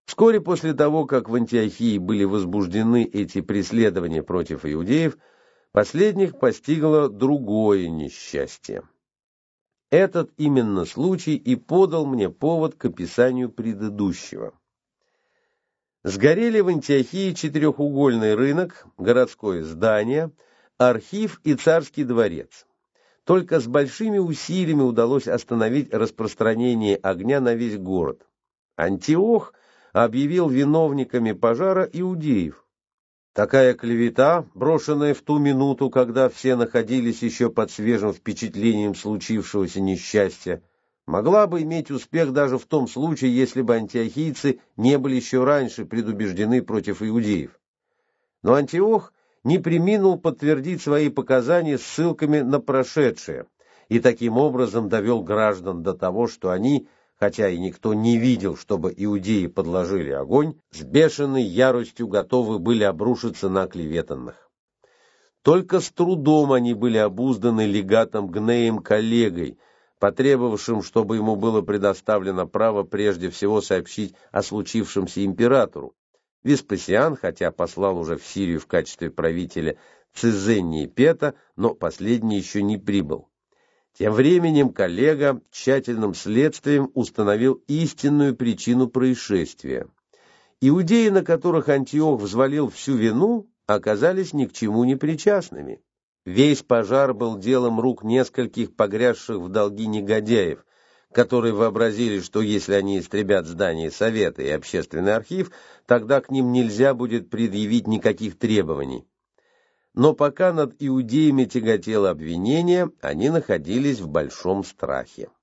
Вскоре после того, как в Антиохии были возбуждены эти преследования против иудеев, последних постигло другое несчастье. Этот именно случай и подал мне повод к описанию предыдущего. Сгорели в Антиохии четырехугольный рынок, городское здание, архив и царский дворец. Только с большими усилиями удалось остановить распространение огня на весь город. Антиох объявил виновниками пожара иудеев. Такая клевета, брошенная в ту минуту, когда все находились еще под свежим впечатлением случившегося несчастья, могла бы иметь успех даже в том случае, если бы антиохийцы не были еще раньше предубеждены против иудеев. Но Антиох не преминул подтвердить свои показания ссылками на прошедшее, и таким образом довел граждан до того, что они, хотя и никто не видел, чтобы иудеи подложили огонь, с бешеной яростью готовы были обрушиться на оклеветанных. Только с трудом они были обузданы легатом Гнеем Коллегой, потребовавшим, чтобы ему было предоставлено право прежде всего сообщить о случившемся императору. Веспасиан, хотя послал уже в Сирию в качестве правителя Цезении Пета, но последний еще не прибыл. Тем временем коллега тщательным следствием установил истинную причину происшествия. Иудеи, на которых Антиох взвалил всю вину, оказались ни к чему не причастными. Весь пожар был делом рук нескольких погрязших в долги негодяев, которые вообразили, что если они истребят здание Совета и общественный архив, тогда к ним нельзя будет предъявить никаких требований. Но пока над иудеями тяготело обвинение, они находились в большом страхе.